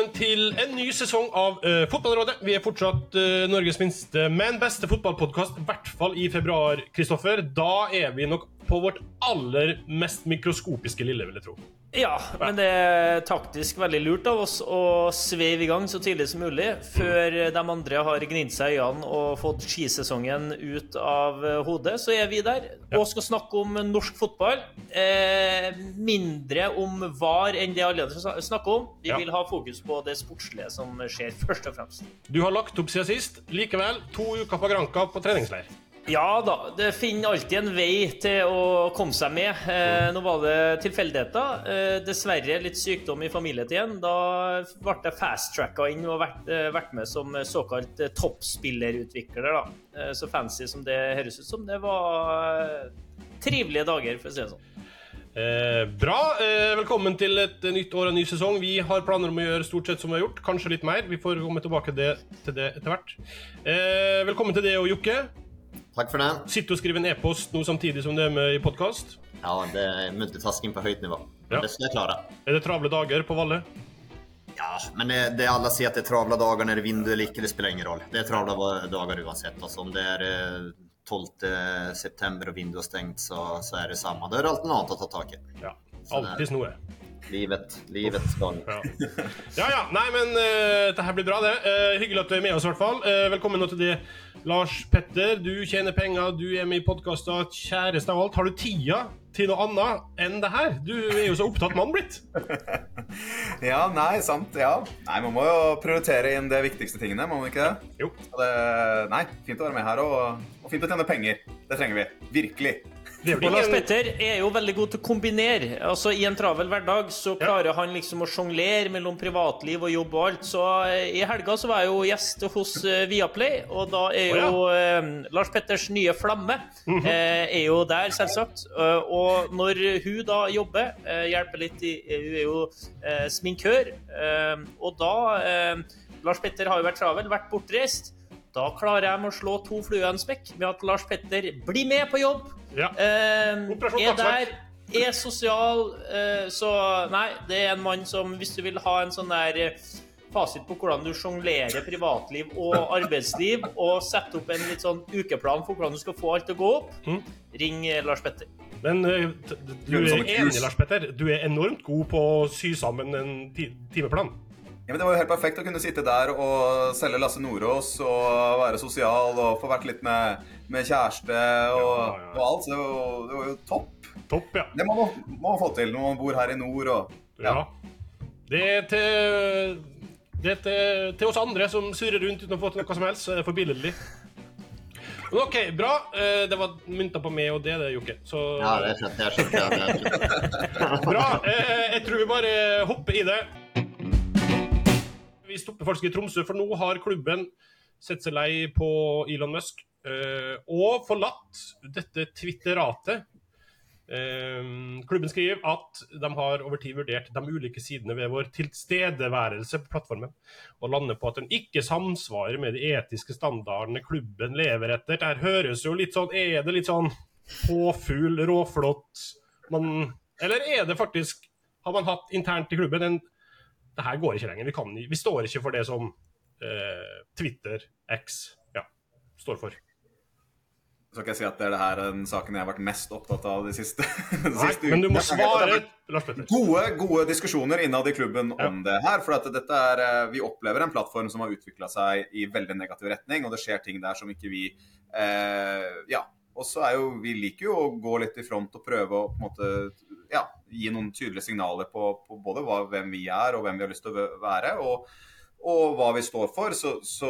velkommen til en ny sesong av Fotballrådet. Vi fortsatt Norges minste, men beste fotballpodcast, I hvert fall I februar, Kristoffer. Da vi nok på vårt aller mest mikroskopiske lille, vil jeg tro. Ja, men det taktisk veldig lurt av oss å sveve I gang så tidlig som mulig, før de andre har gnidd seg I øynene og fått skisesongen ut av hodet, så vi der og skal snakke om norsk fotball. Mindre om VAR enn det alle snakker om. Vi vil ha fokus på det sportslige som skjer først og fremst. Du har lagt opp siden sist. Likevel, 2 uker på Granca på treningsleir. Ja da, det finner alltid en vei til å komme seg med. Nå var det tilfeldigheter. Dessverre litt sykdom I familietiden. Da ble det fast-tracka inn og vært med som såkalt toppspillerutvikler. Da. Så fancy som det høres ut som. Det var trivelige dager, for å si det sånn. Bra, velkommen til et nytt år og en ny sesong. Vi har planer om å gjøre stort sett som vi har gjort, kanskje litt mer. Vi får komme tilbake til det etter hvert. Velkommen til det og Jokke. Takk for det. Sitter og skriver en e-post nå samtidig som det med I podcast. Ja, det multitasking på høyt nivå. Ja. Det skal jeg klare. Det travle dager på Valle? Ja, men det alla sier at det travle dager når vinduet eller ikke, det spiller ingen roll. Det travle dager uansett. Altså, om det 12. september og vinduet stengt, så det samme. Det alltid noe annet å ta tak I. Ja, alltid noe. Livet skal. Ja, nei, men det her blir bra det. Hyggelig at du med oss I hvert fall. Velkommen nå til det, Lars Petter. Du tjener penger, du med I podcaster, kjæreste av alt. Har du tida til noe annet enn det her? Du jo så opptatt mann blitt. Ja, nei, sant, ja. Nei, man må jo prioritere inn det viktigste tingene, må man ikke det? Jo. Nei, fint å være med her, og fint å tjene penger. Det trenger vi, virkelig. Og Lars Petter jo veldig god til å kombinere. Altså, I en travel hverdag så klarer han liksom å jonglere mellom privatliv og jobb og alt. Så I helga så var jeg jo gjest hos Viaplay, og da jo Lars Petters nye flamme jo der selvsagt. Og når hun da jobber, hjelper litt hun jo sminkør, og da Lars Petter har jo vært travel, vært bortreist. Da klarer jeg med å slå 2 fluer I en smekk med at Lars Petter blir med på jobb. Ja. Der, sosial, så nei, det en mann som, hvis du vil ha en sånn der fasit på hvordan du jonglerer privatliv og arbeidsliv, og sette opp en litt sånn ukeplan for hvordan du skal få alt til å gå opp, ring Lars Petter. Men du enig, Lars Petter? Du enormt god på å sy sammen en timeplan. Ja, men det var jo helt perfekt å kunne sitte der og selge Lasse Nordås og være sosial og få vært litt med kjæreste og alt, så det var jo topp. Topp, ja. Det må man få til når man bor her I nord og... Ja. Det til oss andre som surrer rundt uten å få til noe som helst, så det forbilledlig. Men ok, bra. Det var mynta på meg og det, Jokke. Så... Ja, det skjønt. Bra. Jeg tror vi bare hopper I det. Vi stopper faktisk I Tromsø, for nå har klubben sett seg lei på Elon Musk og forlatt dette Twitteratet. Klubben skriver at de har over tid vurdert de ulike sidene ved vår tilstedeværelse på plattformen, og lander på at den ikke samsvarer med de etiske standardene klubben lever etter. Det her høres jo litt sånn, det litt sånn påfugl, råflott, eller det faktisk, har man hatt internt I klubben det her går ikke lenger, vi står ikke for det som Twitter, X, står for. Så kan jeg si at det her den saken jeg har vært mest opptatt av de siste Nei, men du må svare, Lars Petter. Gode diskusjoner innad I klubben om det her, for at dette vi opplever en plattform som har utviklet seg I veldig negativ retning, og det skjer ting der som ikke vi, og så vi liker jo å gå litt I front og prøve å på en måte, gi noen tydelige signaler på både hvem vi og hvem vi har lyst til å være, og hva vi står for, så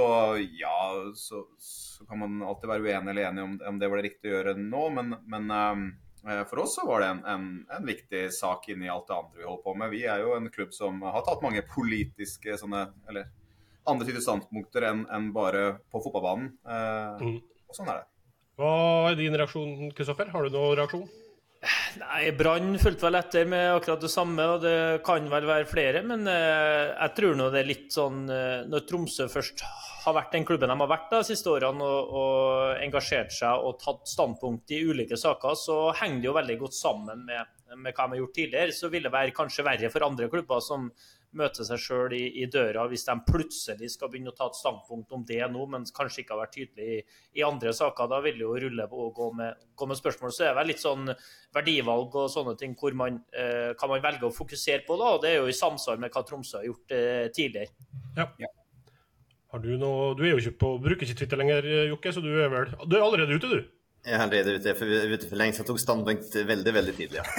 kan man alltid være uenig eller enig om det var det riktig å gjøre nå, men for oss så var det en viktig sak inn I alt det andre vi holder på med. Vi jo en klubb som har tatt mange politiske sånne, eller andre typer standpunkter enn bare på fotballbanen, og sånn det. Hva din reaksjon, Kristoffer? Har du noen reaksjon? Nei, Brann fulgte vel etter med akkurat det samme, og det kan vel være flere, men jeg tror nå det litt sånn, når Tromsø først har vært den klubben de har vært de siste årene, og engasjert seg og tatt standpunkt I ulike saker, så henger det jo veldig godt sammen med hva de har gjort tidligere, så vil det være kanskje verre for andre klubber som møte seg selv i døra hvis de plutselig skal begynne å ta et standpunkt om det nå, men kanskje ikke har vært tydelig i andre saker. Da vil det jo rulle på å gå med spørsmål. Så det vel litt sånn verdivalg og sånne ting hvor man kan man velge å fokusere på da, og det er jo i samsvar med hva Tromsø har gjort tidligere. Ja. Har du noe, du er jo ikke bruker ikke Twitter lenger, Jokke, så du er allerede ute, du? Jeg er allerede ute for lenge, så jeg tok standpunkt veldig, veldig tidlig. Ja.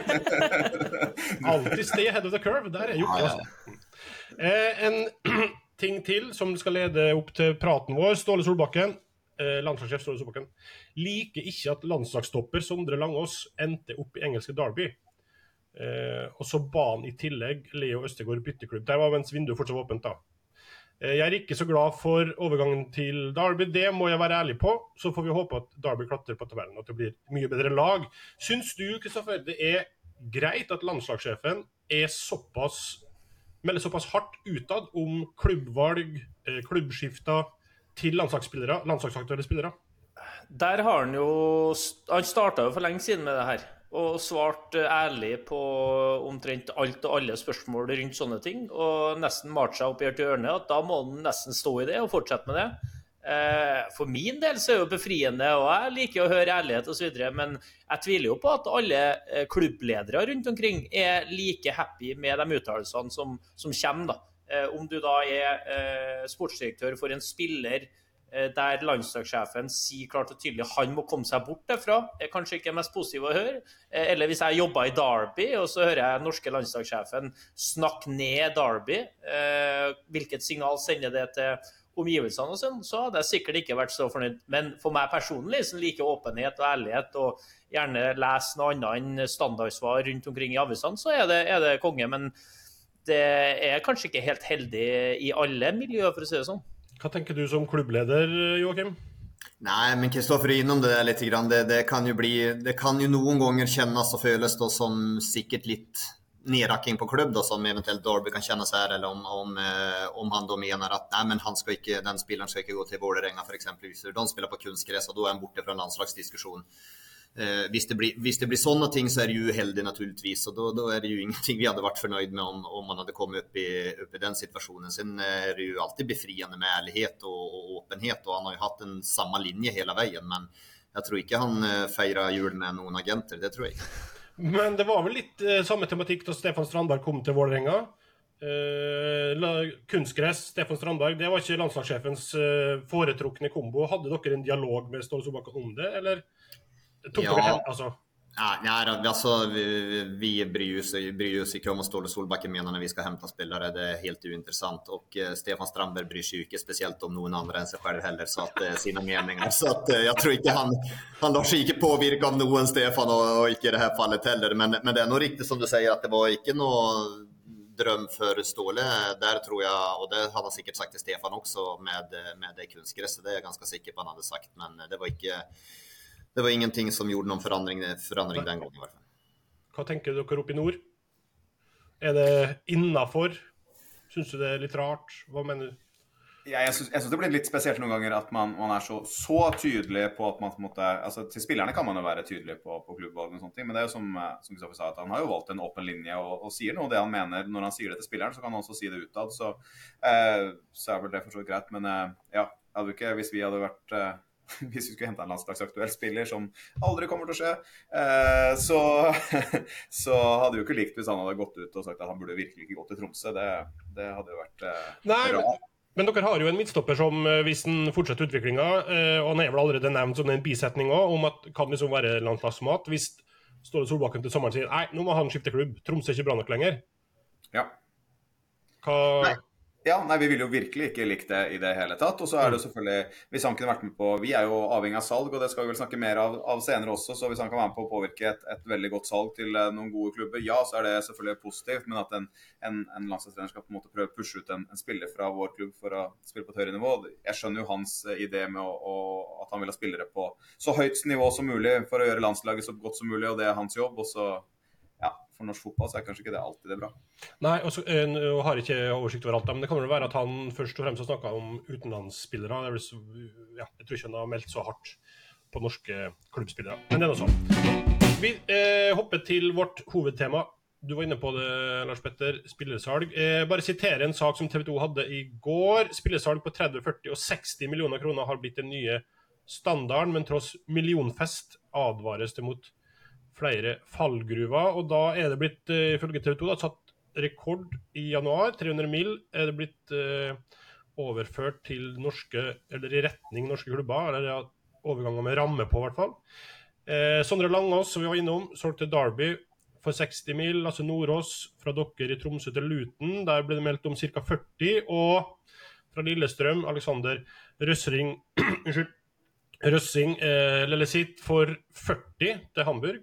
Alltid stay ahead of the curve, der er Jokke, altså. En ting til som skal lede opp til praten vår, Ståle Solbakken, landslagssjef Ståle Solbakken, liker ikke at landslagsstopper Sondre Langås endte opp i engelske Derby. Og så ba han i tillegg Leo Østegård bytteklubb. Der var mens vinduet fortsatt åpent da. Jeg er ikke så glad for overgangen til Derby, det må jeg være ærlig på. Så får vi håpe at Derby klatrer på tabellen, og at det blir mye bedre lag. Syns du, Kristoffer, det er greit at landslagssjefen melder såpass hardt utad om klubbvalg, klubbskifter til landslagsaktuelle spillere? Der har han startet jo for lenge siden med det her, og svart ærlig på omtrent alt og alle spørsmål rundt sånne ting, og nesten malt seg opp i et hjørne, at da må han nesten stå i det og fortsette med det. For min del så er det jo befriende, og jeg liker å høre ærlighet og så videre, men jeg tviler jo på at alle klubbledere rundt omkring er like happy med de uttalelsene som kommer da. Om du da er sportsdirektør for en spiller der landslagssjefen sier klart og tydelig han må komme seg bort derfra, er kanskje ikke mest positiv å høre. Eller hvis jeg jobber i Derby, og så hører jeg norske landslagssjefen snakke ned Derby, hvilket signal sender det til omgivelsene og sånn, så hadde jeg sikkert ikke vært så fornøyd. Men for meg personlig, som liker åpenhet og ærlighet, og gjerne lese noe annet enn standardsvar rundt omkring i avisene, så er det konge. Men det er kanskje ikke helt heldig i alle miljøer, for å si det sånn. Hva tenker du som klubbleder, Joakim? Nej, men Kristoffer är inom det där lite grann. Det kan ju någon gånger kännas och føles då som sikkert lite nedrakking på klubb då, som eventuellt Derby kan känna så här, eller om han då menar att nej, men den spelaren ska inte gå till Vålerenga för exempelvis. De spelar på kunstgräs och då är han borta från landslagsdiskussion. Hvis det blir sånne ting, så er det jo uheldig naturligvis, og da er det jo ingenting vi hadde vært fornøyd med om man hadde kommet opp i den situasjonen. Sen er det jo alltid befriende med ærlighet og åpenhet, og han har jo hatt en samme linje hele veien, men jeg tror ikke han feirer jul med noen agenter, det tror jeg ikke. Men det var vel litt samme tematikk da Stefan Strandberg kom til Vålerenga. Kunstgress, Stefan Strandberg, det var ikke landslagssjefens foretrukne kombo. Hadde dere en dialog med Ståle Solbakken om det, eller? Vi bryr oss ikke om å Ståle Solbakken mener når vi skal hente spillere. Det er helt uinteressant, og Stefan Strandberg bryr seg ikke spesielt om noen andre enn seg selv heller, så at sine meninger, så at jeg tror ikke han lar seg ikke påvirke av noen, Stefan, og ikke i det her fallet heller, men det er noe riktig som du sier, at det var ikke noe drøm for Ståle der, tror jeg, og det hadde han sikkert sagt til Stefan også med det kunstgresset, det er jeg ganske sikker på han hadde sagt, men det var ingenting som gjorde noen forandring den gangen i hvert fall. Hva tenker dere opp i nord? Er det innenfor? Synes du det er litt rart? Hva mener du? Jeg synes det blir litt spesielt noen ganger at man er så tydelig på at man på en måte, altså til spillerne kan man jo være tydelig på klubbvalg og sånne ting, men det er jo som Kristoffer sa, at han har jo valgt en åpen linje og sier noe det han mener. Når han sier det til spilleren, så kan han også si det utad, så er vel det for så greit, men ja, hadde vi ikke, hvis vi hadde vært hvis vi skulle hente en landslagsaktuell spiller som aldri kommer til å skje, så hadde vi jo ikke likt hvis han hadde gått ut og sagt at han burde virkelig ikke gå til Tromsø. Det hadde jo vært bra. Men dere har jo en midtstopper som, hvis den fortsetter utviklingen, og han er vel allerede nevnt som en bisetning også, om at kan liksom være landslagsmat, hvis Ståle Solbakken til sommeren sier, nei, nå må han skifte klubb, Tromsø er ikke bra nok lenger. Ja. Ja, nei, vi vil jo virkelig ikke like det i det hele tatt, og så er det jo selvfølgelig, hvis han kunne vært med på, vi er jo avhengig av salg, og det skal vi vel snakke mer av senere også, så hvis han kan være med på å påvirke et veldig godt salg til noen gode klubber, ja, så er det selvfølgelig positivt, men at en landslagstrener skal på en måte prøve å pushe ut en spiller fra vår klubb for å spille på et høyere nivå. Jeg skjønner jo hans idé med at han vil ha spillere på så høyt nivå som mulig for å gjøre landslaget så godt som mulig, og det er hans jobb, og så for norsk fotball så er kanskje ikke det alltid det bra. Nei, og så har ikke oversikt over alt, men det kan vel være at han først og fremst har snakket om utenlandsspillere. Jeg tror ikke han har meldt så hardt på norske klubbspillere, men det er noe sånn. Vi hopper til vårt hovedtema. du var inne på det, Lars Petter, spillersalg. Bare sitere en sak som TV 2 hadde i går. Spillersalg på 30, 40 og 60 millioner kroner har blitt den nye standarden, men tross millionfest advares det mot flere fallgruver. Og da er det blitt, ifølge TV 2, da, satt rekord i januar. 300 mil er det blitt overført til norske, eller i retning norske klubber, eller ja, overganger med ramme på i hvert fall. Sondre Langås, som vi var innom, solgt til Derby for 60 mil, altså Nordås fra dere i Tromsø til Luton, der ble det meldt om ca. 40, og fra Lillestrøm, Alexander Røssing, Lillesit for 40 til Hamburg.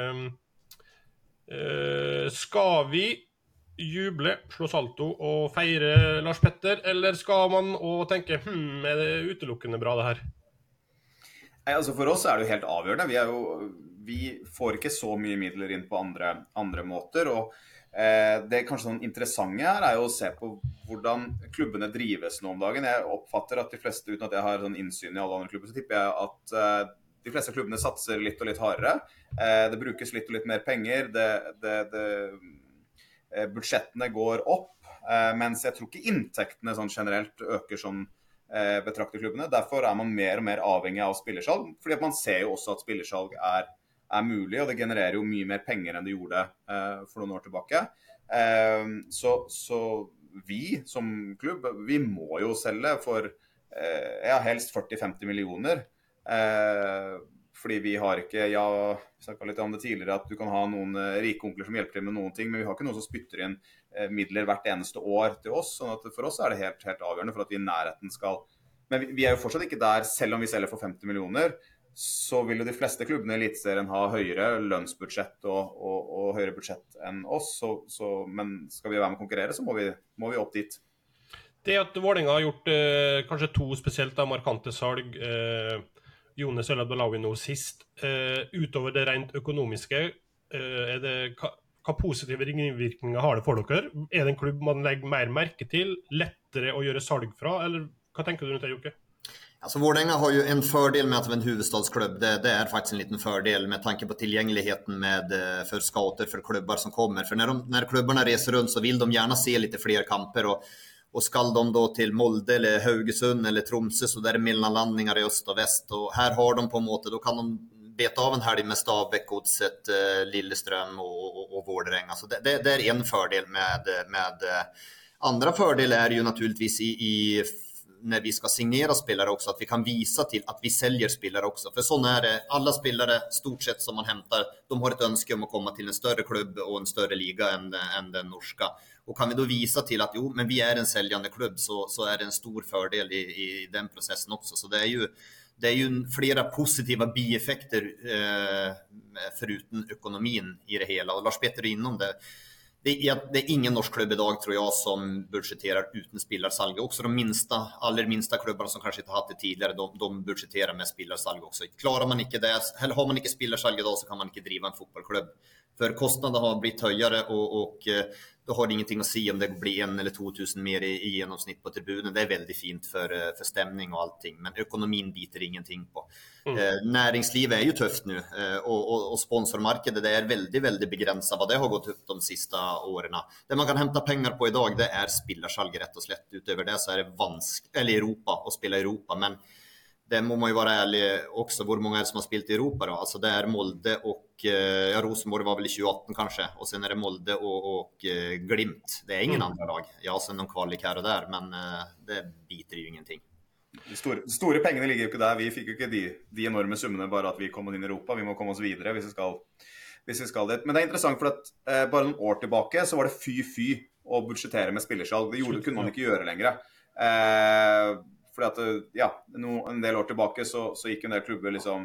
Skal vi juble, slå salto og feire Lars Petter, eller skal man også tenke, er det utelukkende bra det her? Nei, altså for oss er det jo helt avgjørende. Vi får ikke så mye midler inn på andre måter, og det kanskje sånn interessante her er jo å se på hvordan klubbene drives nå om dagen. Jeg oppfatter at de fleste, uten at jeg har sånn innsyn i alle andre klubber, så tipper jeg at de fleste klubbene satser litt og litt hardere. Det brukes litt og litt mer penger, budsjettene går opp, mens jeg tror ikke inntektene sånn generelt øker sånn betrakter klubbene. Derfor er man mer og mer avhengig av spillersalg, fordi at man ser jo også at spillersalg er mulig, og det genererer jo mye mer penger enn det gjorde for noen år tilbake. Så vi som klubb, vi må jo selge for helst 40-50 millioner, fordi vi har ikke, vi snakket litt om det tidligere, at du kan ha noen rike onkler som hjelper til med noen ting, men vi har ikke noen som spytter inn midler hvert eneste år til oss, sånn at for oss er det helt avgjørende for at vi i nærheten skal, men vi er jo fortsatt ikke der, selv om vi selger for 50 millioner, så vil jo de fleste klubbene i Eliteserien ha høyere lønnsbudsjett og høyere budsjett enn oss, men skal vi være med å konkurrere, så må vi opp dit. Det at Vålerenga har gjort kanskje 2 spesielt markante salg, Jonas El Abdellaoui nå sist, utover det rent økonomiske, hva positive ringvirkninger har det for dere? Er det en klubb man legger mer merke til, lettere å gjøre salg fra, eller hva tenker du rundt det, Jokke? Alltså Vålerenga har ju en fördel med att vara en huvudstadsklubb. Det är faktiskt en liten fördel med tanke på tillgängligheten för scouter, för klubbar som kommer. För när klubbarna reser runt så vill de gärna se lite fler kamper. Och ska de då till Molde eller Haugesund eller Tromsø så där är mellanlandningar i öst och väst. Och här har de på en måte, då kan de beta av en helg med Stabæk, Godset, Lillestrøm och Vålerenga. Så det är en fördel med andra fördel är ju naturligtvis i när vi ska signera spelare också, att vi kan visa till att vi säljer spelare också. För så är det, alla spelare stort sett som man hämtar, de har ett önske om att komma till en större klubb och en större liga än den norska. Och kan vi då visa till att men vi är en säljande klubb, så är det en stor fördel i den processen också. Så det är ju flera positiva bieffekter förutom ekonomin i det hela. Och Lars Petter är inom det. Det är ingen norsk klubb idag tror jag som budgeterar utan spillersalg. Också de allra minsta klubbarna som kanske inte haft det tidigare, de budgeterar med spillersalg också. Klarar man inte det, eller har man inte spillersalg idag så kan man inte driva en fotbollsklubb. För kostnaderna har blivit högre och då har det ingenting att säga om det blir 1 eller 2000 mer i genomsnitt på tribunen. Det är väldigt fint för stämning och allting, men ekonomin biter ingenting på. Näringslivet är ju tufft nu och sponsormarknaden det är väldigt, väldigt begränsat vad det har gått upp de sista åren. Det man kan hämta pengar på idag det är spillersalg rätt och slätt. Utöver det så är det eller Europa och spela i Europa, men det må man ju vara ärlig också. Hur många är det som har spelat i Europa då? Alltså det är Molde och Rosenborg var väl i 2018 kanske. Och sen är det Molde och Glimt. Det är ingen andra lag. Ja, sen någon kvalik här och där. Men det biter ju ingenting. De store pengene ligger jo ikke der. Vi fikk jo ikke de enorme summene bare at vi kom inn i Europa. Vi må komme oss videre hvis vi skal det. Men det er interessant for at bare noen år tilbake så var det fy å budsjettere med spillersalg. Det kunne man ikke gjøre lenger. Fordi at en del år tilbake så gikk en del klubber liksom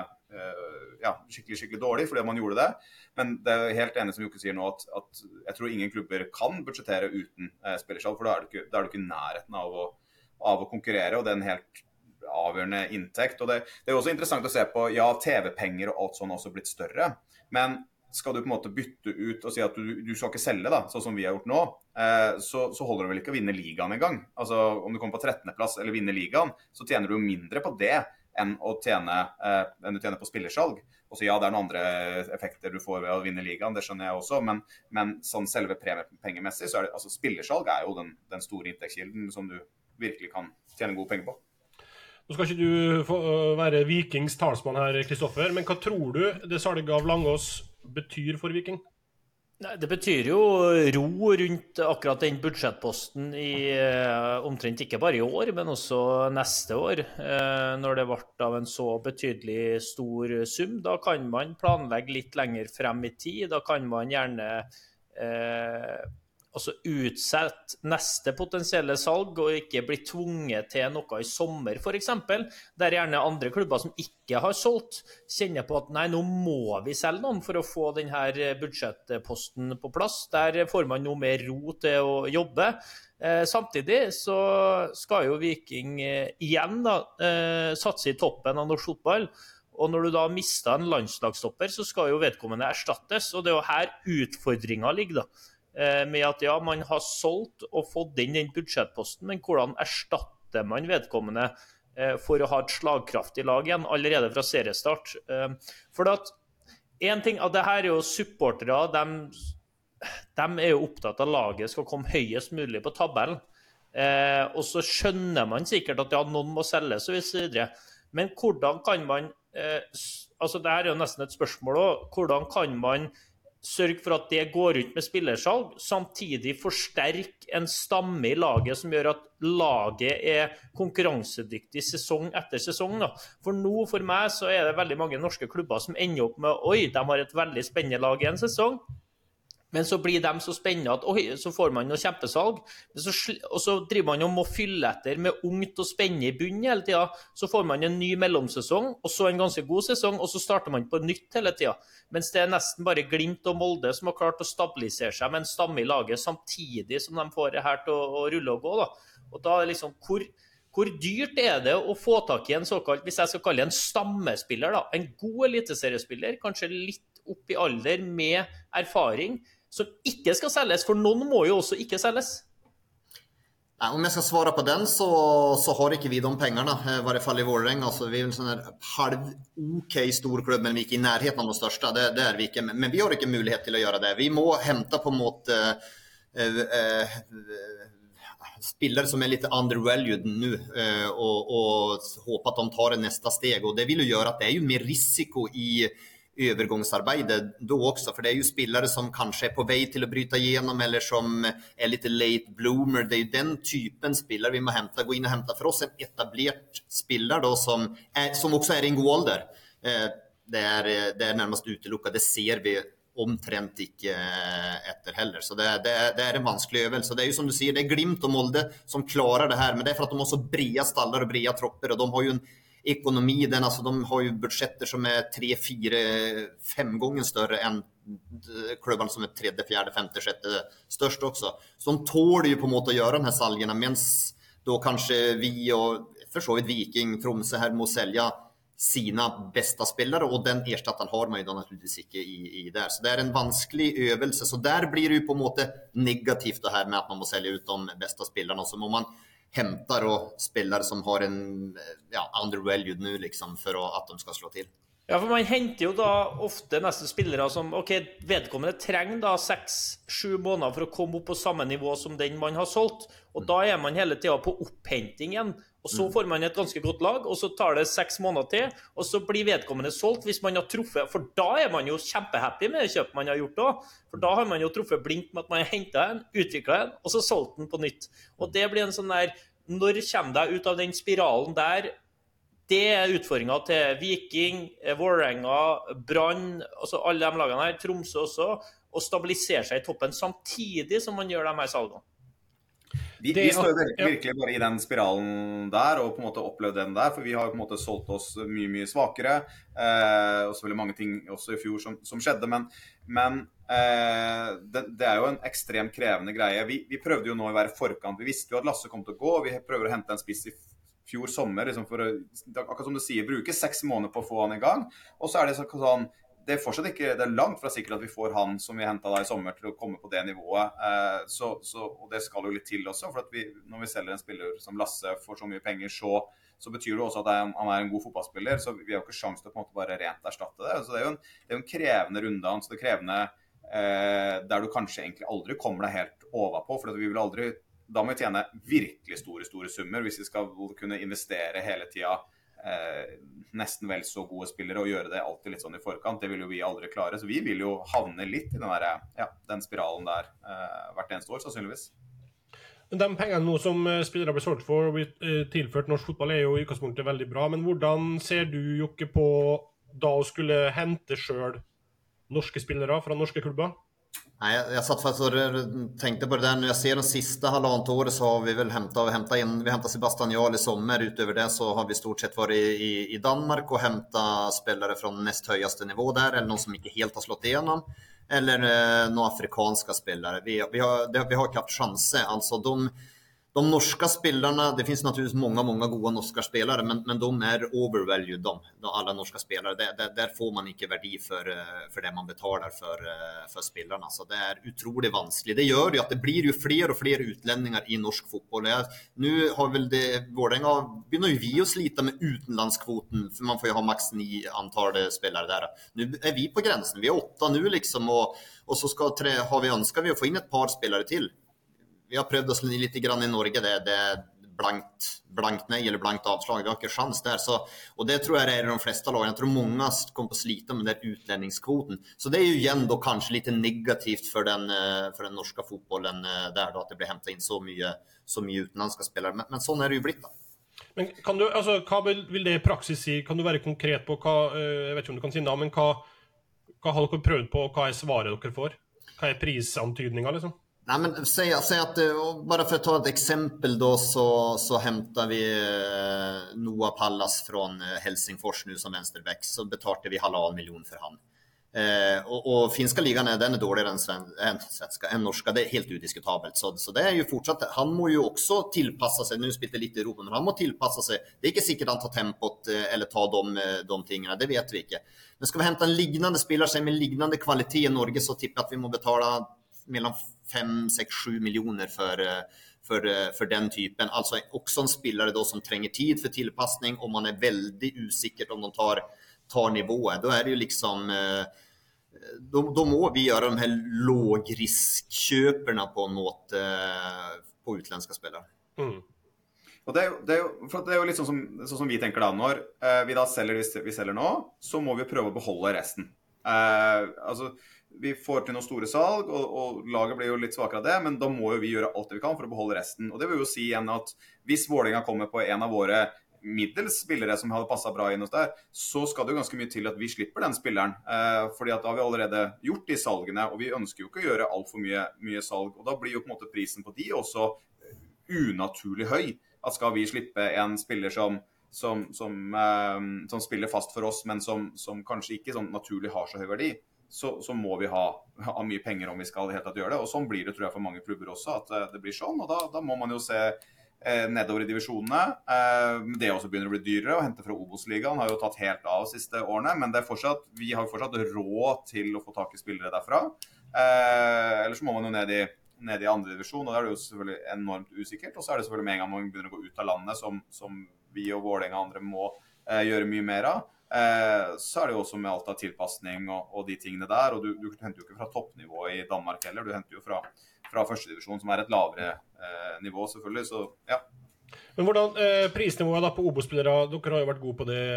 skikkelig dårlig fordi man gjorde det, men det er helt enig som Jokke sier nå at jeg tror ingen klubber kan budsjettere uten spillersalg, for da er du ikke i nærheten av å konkurrere, og det er en helt avgjørende inntekt. Og det er også interessant å se på, TV-penger og alt sånn har også blitt større, men skal du på en måte bytte ut og si at du skal ikke selge da, sånn som vi har gjort nå, så holder du vel ikke å vinne ligaen en gang. Altså, om du kommer på 13. plass eller vinner ligaen, så tjener du jo mindre på det enn å tjene på spillersalg. Og så ja, det noen andre effekter du får ved å vinne ligaen, det skjønner jeg også, men sånn selve premiepengemessig, så det, altså spillersalg jo den store inntektskilden som du virkelig kan tjene gode penger på. Nå skal ikke du få være Vikings talsmann her, Kristoffer, men hva tror du det salget av Langås betyr for Viking? Nei, det betyr jo ro rundt akkurat den budsjettposten i omtrent ikke bare i år, men også neste år, når det ble av en så betydelig stor sum. Da kan man planlegge litt lenger frem i tid, da kan man gjerne utsette neste potensielle salg og ikke bli tvunget til noe i sommer, for eksempel, der gjerne andre klubber som ikke har solgt, kjenner på at nei, nå må vi selge noen for å få denne budsjettposten på plass. Der får man noe mer ro til å jobbe. Samtidig så skal jo Viking igjen satse i toppen av norsk fotball, og når du da mistet en landslagsstopper, så skal jo vedkommende erstattes, og det jo her utfordringen ligger da. Med at ja, man har solgt og fått inn den budsjettposten, men hvordan erstatter man vedkommende for å ha et slagkraftig lag igjen, allerede fra seriestart? For at en ting, at det her jo supportere, de jo opptatt av laget skal komme høyest mulig på tabellen, og så skjønner man sikkert at ja, noen må selges og så videre, men hvordan kan man, altså det her jo nesten et spørsmål også, hvordan kan man sørge for at det går rundt med spillersalg, samtidig forsterke en stamme i laget som gjør at laget konkurransedyktig sesong etter sesong. Da. For nå, for meg, så det veldig mange norske klubber som ender opp med, oi, de har et veldig spennende lag i en sesong, men så blir de så spennende at oi, så får man noe kjempesalg, og så driver man jo med å fylle etter med ungt og spennende i bunnen hele tiden, så får man en ny mellomsesong, og så en ganske god sesong, og så starter man på nytt hele tiden. Mens det nesten bare Glimt og Molde som har klart å stabilisere seg med en stamme i laget, samtidig som de får det her til å rulle og gå. Da. Og da liksom, hvor dyrt det å få tak i en såkalt, hvis jeg skal kalle det en stammespiller, da, en god eliteseriespiller, kanskje litt opp i alder med erfaring, som ikke skal selges, for noen må jo også ikke selges. Nej, om jag ska svara på den så har inte vi de pengarna, i varje fall i Vålerenga. Alltså, vi en sån här okej stor klubb, men vi är i närheten av de största. Det är vi inte. Men vi har inte möjlighet till att göra det. Vi må hämta på mot spelare som lite undervalued nu och hoppa att de tar det nästa steg. Och det vill ju göra att det är ju mer risiko i övergångsarbete då också, för det är ju spelare som kanske är på väg till att bryta igenom eller som är lite late bloomer. Det är ju den typen spelare vi må gå in och hämta. För oss en etablerad spelare då som också är i en god ålder. Det är närmast utelukkat. Det ser vi omtrent ikke etter heller. Så det en vanskelig øvelse. Det jo som du sier, det Glimt og Molde som klarer det her, men det for at de har så breda stallar og breda tropper, og de har jo en ekonomi, alltså de har ju budgetter som 3, 4, 5 gånger större än klubbarna som 3, 4, 5, 6 störst också. Så de tål ju på måte att göra de här salgerna, mens då kanske vi och för så vidt Viking, Tromsø här må sälja sina bästa spelare, och den erstattaren har man ju då naturligtvis inte i där. Så det en vanskelig øvelse. Så där blir det ju på måte negativt det här med att man må sälja ut de bästa spelarna, och så må man hämtar och spelare som har en undervalued nu liksom för att de ska slå till. Ja, for man henter jo da ofte nesten spillere som, ok, vedkommende trenger da 6-7 måneder for å komme opp på samme nivå som den man har solgt, og da man hele tiden på opphenting igjen, og så får man et ganske godt lag, og så tar det 6 måneder til, og så blir vedkommende solgt hvis man har truffet, for da man jo kjempehappy med det kjøp man har gjort da, for da har man jo truffet blinkt med at man har hentet en, utviklet en, og så solgt den på nytt. Og det blir en sånn der, når kommer deg ut av den spiralen der, det utfordringen til Viking, Vålerenga, Brann, altså alle de lagene her, Tromsø også, og stabilisere seg i toppen samtidig som man gjør de her salgene. Vi står virkelig bare i den spiralen der, og på en måte opplevd den der, for vi har på en måte solgt oss mye svakere, og så veldig mange ting også i fjor som skjedde, men det jo en ekstremt krevende greie. Vi prøvde jo nå å være forkant, vi visste jo at Lasse kom til å gå, vi prøver å hente en spiss i fjor sommer, liksom for å, akkurat som du sier, bruke 6 måneder på å få han i gang, og så det sånn, det fortsatt ikke, det langt fra sikkert at vi får han som vi hentet da i sommer til å komme på det nivået. Og det skal jo litt til også, for at når vi selger en spiller som Lasse får så mye penger, så betyr det også at han en god fotballspiller, så vi har jo ikke sjans til å på en måte bare rent erstatte det. Så det er jo en krevende runde, så det er krevende der du kanskje egentlig aldri kommer deg helt overpå, for vi vil aldri, da må vi tjene virkelig store summer hvis vi skal kunne investere hele tiden nesten vel så gode spillere og gjøre det alltid litt sånn i forkant. Det vil jo vi aldri klare, så vi vil jo havne litt i den spiralen der hvert eneste år, sannsynligvis. De pengene nå som spillere blir solgt for og blir tilført norsk fotball jo i utgangspunktet veldig bra, men hvordan ser du, Jokke, på da å skulle hente selv norske spillere fra norske klubber? Nej, jag satt faktiskt och tänkte på det där. När jag ser de sista halvandet året så har vi väl hämtat Sebastian Jarl i sommar. Utöver det så har vi stort sett varit i Danmark och hämtat spelare från näst högsta nivå där, eller någon som inte helt har slått igenom, eller några afrikanska spelare. Vi har haft chanser. Alltså de norska spelarna, det finns naturligtvis många goda norska spelare, men de overvalued, alla norska spelare. Där får man inte värde för det man betalar för spelarna. Så det utroligt vanskligt. Det gör ju att det blir ju fler och fler utlänningar i norsk fotboll. Nu har väl Vålerenga börjar ju vi att slita med utenlandskvoten, för man får ju ha max 9 antal spelare där. Nu är vi på gränsen. Vi är 8 nu liksom, och så har vi önskat vi att få in ett par spelare till. Vi har prøvd oss lite grann i Norge, det är blankt nej eller blankt avslag. Vi har inte chans där. Och det tror jag är de flesta lagen. Jag tror många kommer att slita med den utlänningskvoten. Så det är ju igen då kanske lite negativt för den norska fotbollen där då, att det blir hämtat in så mycket utländska spelare. Men sån är det ju blivit då. Men kan du, alltså, hva vil det i praksis si? Kan du være konkret på hva, jeg vet ikke om du kan si navn, men hva har dere prøvd på, og hva svaret dere får? Hva prisantydninga liksom? Nej, men säg att bara för att ta ett exempel då, så hämtar vi Noah Pallas från Helsingfors nu som vänsterback, så betalade vi 1,5 miljon för han. Och finska ligan den är dåligare än norska, det är helt udiskutabelt. Så det är ju fortsatt, han må ju också tillpassa sig, nu spelar lite i Europa, men han må tillpassa sig. Det är inte säkert han tar tempot eller tar de tingene, det vet vi inte. Men ska vi hämta en lignande spelare med lignande kvalitet i Norge, så tippar att vi må betala mellan 5, 6, 7 miljoner för den typen. Alltså också en spelare då som tränger tid för tillpassning, och man är väldigt usikker om de tar nivåer. Då är det ju liksom då må vi göra de här lågriskköperna på något på utländska spelare. Mm. Og det er jo litt sånn som vi tenker da, når vi da selger nå, så må vi prøve å beholde resten. Altså vi får til noen store salg, og laget blir jo litt svakere av det, men da må jo vi gjøre alt det vi kan for å beholde resten. Og det vil jo si igjen at hvis Vålerenga kommer på en av våre middels spillere som hadde passet bra inn hos der, så skal det jo ganske mye til at vi slipper den spilleren, fordi at da har vi allerede gjort de salgene, og vi ønsker jo ikke å gjøre alt for mye salg, og da blir jo på en måte prisen på de også unaturlig høy. At skal vi slippe en spiller som spiller fast for oss, men som kanskje ikke sånn naturlig har så høy verdi, så må vi ha mye penger om vi skal helt tatt gjøre det. Og sånn blir det, tror jeg, for mange klubber også, at det blir sånn. Og da må man jo se nedover i divisjonene. Det også begynner å bli dyrere. Å hente fra Obos-ligaen har jo tatt helt av de siste årene, men vi har jo fortsatt råd til å få tak i spillere derfra. Ellers må man jo ned i andre divisjon, og da er det jo selvfølgelig enormt usikkert. Og så er det selvfølgelig med en gang man begynner å gå ut av landet, som vi og Vålerenga og andre må gjøre mye mer av. Så er det jo også med alt av tilpassning og de tingene der, og du henter jo ikke fra toppnivå i Danmark heller, du henter jo fra første divisjon, som er et lavere nivå selvfølgelig, så ja. Men hvordan prisnivået da på Obos-spillere, dere har jo vært gode på det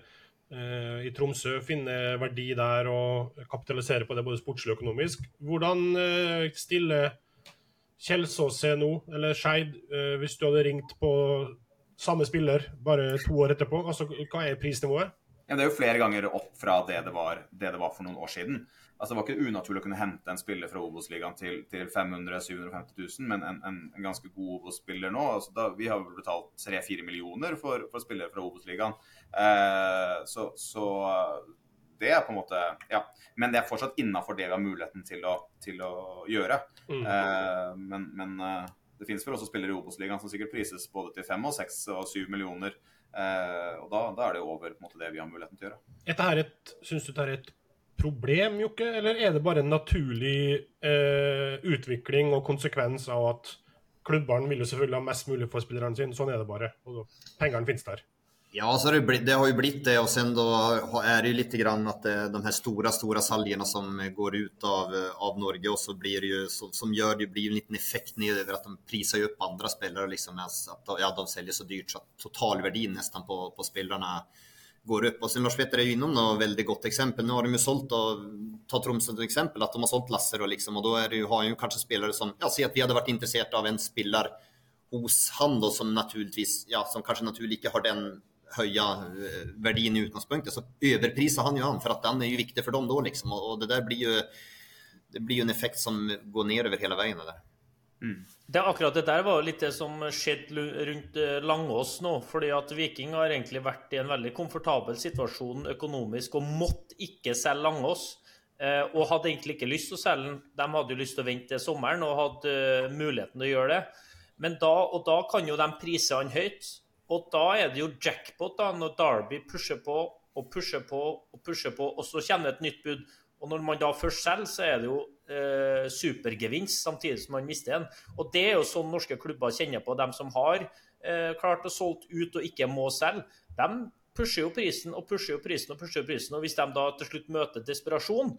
i Tromsø, finne verdi der og kapitalisere på det både sportslig og økonomisk. Hvordan stiller Kjelsås nå, eller Skeid, hvis du hadde ringt på samme spiller bare 2 år etterpå, altså hva prisnivået? Ja, det er jo flere ganger opp fra det var for noen år siden. Altså, det var ikke unaturlig å kunne hente en spiller fra Obos-ligaen til 500-750 000, men en ganske god Obos-spiller nå. Altså, vi har betalt 3-4 millioner for spillere fra Obos-ligaen. Så det er på en måte, ja. Men det er fortsatt innenfor det vi har muligheten til å gjøre. Men det finnes vel også spillere i Obos-ligaen som sikkert prises både til 5, 6 og 7 millioner. Og da er det over på en måte det vi har muligheten til å gjøre. Synes du det er et problem, Jokke, eller er det bare en naturlig utvikling og konsekvens av at klubbene vil jo selvfølgelig ha mest mulig for spillerne sine, sånn er det bare, og pengene finnes der. Ja, så det har ju blivit det och sen då är det ju lite grann att de här stora saljerna som går ut av Norge och så blir det ju som gör det blir ju en liten effekt över att de prisar ju upp andra spelare liksom att ja, de säljer så dyrt så att totalvärdin nästan på spelarna går upp. Och sen Lars Petter är ju inom något väldigt gott exempel. Nu har de ju sålt och ta Tromsø till exempel att de har sålt Lasser och liksom och då är det ju har ju kanske spelare som jag ser att vi hade varit intresserade av en spelare hos han då som naturligtvis som kanske naturligt inte har den höja värdin i utgangspunktet så överprisar han ju han för att den är ju viktig för dem då liksom och det där blir ju en effekt som går ner över hela vägen där. Det akkurat det der var litt det som skjedde rundt Langås nå, fordi at Viking har egentlig vært i en veldig komfortabel situasjon økonomisk og måtte ikke selge Langås, og hadde egentlig ikke lyst til å selge den. De hadde jo lyst til å vente til sommeren og hadde muligheten til å gjøre det. Men da kan jo de prise han høyt, og da er det jo jackpot da, når Derby pusher på, og så kommer det et nytt bud. Og når man da først selger, så er det jo supergevinst samtidig som man mister en. Og det er jo sånn norske klubber kjenner på. De som har klart å solgt ut og ikke må selge, de pusher jo prisen. Og hvis de da til slutt møter desperasjon,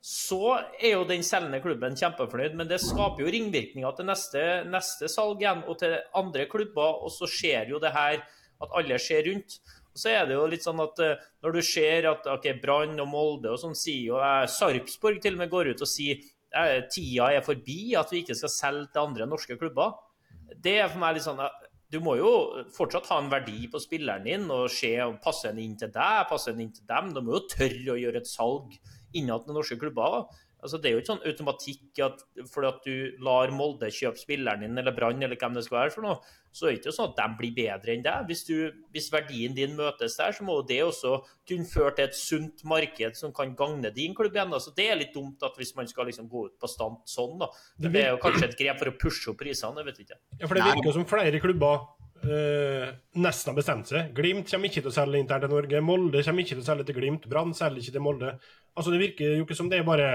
så er jo den selgende klubben kjempefornøyd, men det skaper jo ringvirkninger til neste salg igjen, og til andre klubber, og så skjer jo det her at alle ser rundt. Og så er det jo litt sånn at når du ser at Brann og Molde og sånn sier, og Sarpsborg til og med går ut og sier tida er forbi, at vi ikke skal selge til andre norske klubber. Det er for meg litt sånn at du må jo fortsatt ha en verdi på spilleren din, og se om passer den inn til deg, passer den inn til dem. Du må jo tørre å gjøre et salg innad til norske klubber. Altså, det er jo ikke sånn automatikk at fordi at du lar Molde kjøpe spilleren din, eller Brann, eller hvem det skal være for noe, så er det ikke sånn at de blir bedre enn deg. Hvis verdien din møtes der, så må det også kunne føre til et sunt marked som kan gagne din klubb igjen. Altså, det er litt dumt at hvis man skal liksom gå ut på stand sånn, da. Det er jo kanskje et grep for å pushe opp prisene, jeg vet ikke. Ja, for det virker jo som flere klubber nesten har bestemt seg. Glimt kommer ikke til å selge internt til Norge, Molde kommer ikke til å selge til Glimt, Brann selger ikke til Molde. Altså, det virker jo ikke som det er bare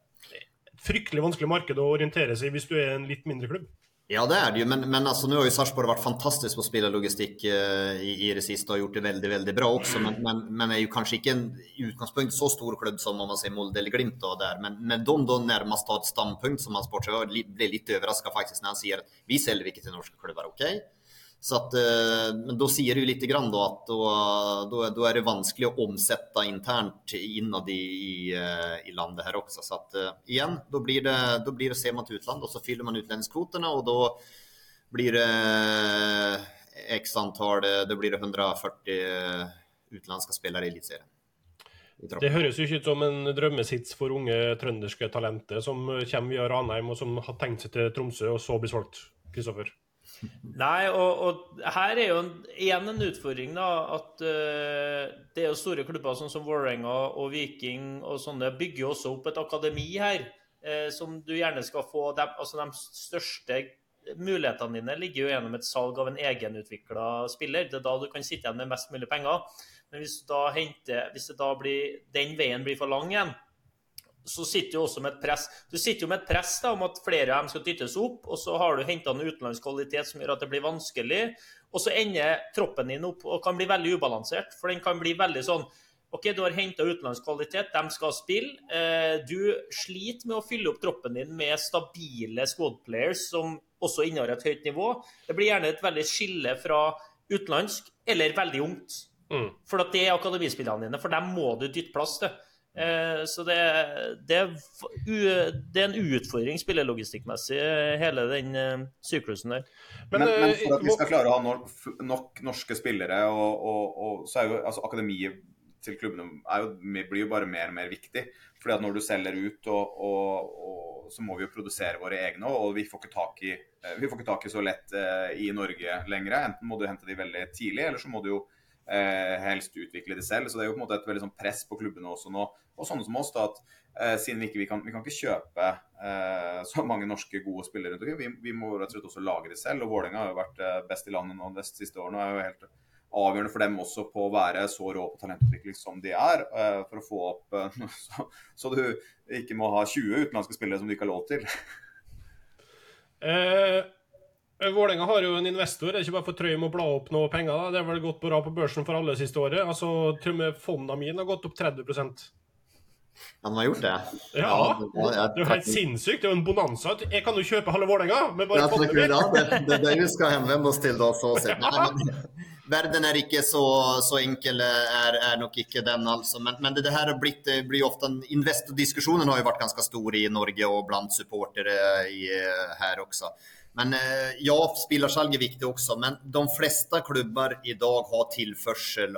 fryktelig vanskelig marked å orientere sig hvis du är en lite mindre klubb. Ja, det är det ju, men alltså nu har ju Sarpsborg varit fantastiskt på spelarlogistik i det sista och gjort det väldigt väldigt bra också, men är ju kanske inte en utgångspunkt så stor klubb som om man säger Molde eller Glimt då där, men när de då närmast har ett standpunkt som man sport så blev lite överraskad faktiskt när han säger att vi säljer vilket till norska klubbar, okej. Så att men då ser det ju lite grann då att då är det vanskligt att omsätta internt inåt i landet här också, så att igen då blir det ser man till utland och så fyller man utlänningskvoterna och då blir det x antal, då blir det 140 utländska spelare i elitserien. Det høres jo ikke ut som en drømmesits for unge trønderske talenter som kommer via Ranheim og som har tenkt seg til Tromsø og så blir solgt, Kristoffer. Nei, og her er jo igjen en utfordring da, at det er jo store klubber sånn som Vålerenga og Viking og sånne bygger jo også opp et akademi her, som du gjerne skal få, altså de største mulighetene dine ligger jo gjennom et salg av en egenutviklet spiller, det er da du kan sitte igjen med mest mulig penger, men hvis det da blir, den veien blir for lang igjen, så sitter du også med et press. Du sitter jo med et press da, om at flere av dem skal dyttes opp, og så har du hentet en utenlandsk kvalitet som gjør at det blir vanskelig, og så ender troppen din opp og kan bli veldig ubalansert, for den kan bli veldig sånn, ok, du har hentet utenlandsk kvalitet, de skal spille, du sliter med å fylle opp troppen din med stabile squad players som også innehar et høyt nivå. Det blir gjerne et veldig skille fra utenlandsk eller veldig ungt, for at det er akademispillene dine, for dem må du dytte plass til. Så det er en utfordring spillelogistikkmessig hele den syklusen der. Men for at vi skal klare å ha nok norske spillere og så er jo altså akademiet til klubbene blir jo bare mer og mer viktig, fordi at når du selger ut og så må vi jo produsere våre egne, og vi får ikke tak i så lett i Norge lenger. Enten må du hente de veldig tidlig, eller så må du jo helst utvikle det selv, så det er jo på en måte et veldig sånn press på klubbene også nå, og sånne som oss da, at siden vi kan ikke kjøpe så mange norske gode spillere rundt omkring, vi må rett og slett også lage det selv, og Vålerenga har jo vært best i landet nå de siste årene, og er jo helt avgjørende for dem også på å være så rå på talentutvikling som de for å få opp så du ikke må ha 20 utenlandske spillere som du ikke har lov til. Vålerenga har jo en investor, det ikke bare for Trøim å bla opp noe penger da. Det har vel gått bra på børsen for alle siste året. Altså, til og med fondene mine har gått opp 30%. Ja, de har gjort det. Ja, det er jo helt sinnssykt. Det er jo en bonanza. Jeg kan jo kjøpe halve Vålerenga, men bare fondet mitt. Det er det vi skal henvende oss til da, så sett. Nei, men verden ikke så enkel, nok ikke den altså. Men det her blir ofte investordiskusjonen har jo vært ganske stor i Norge og blant supportere her også. Men ja, spillersalg viktig også, men de fleste klubber i dag har tilførsel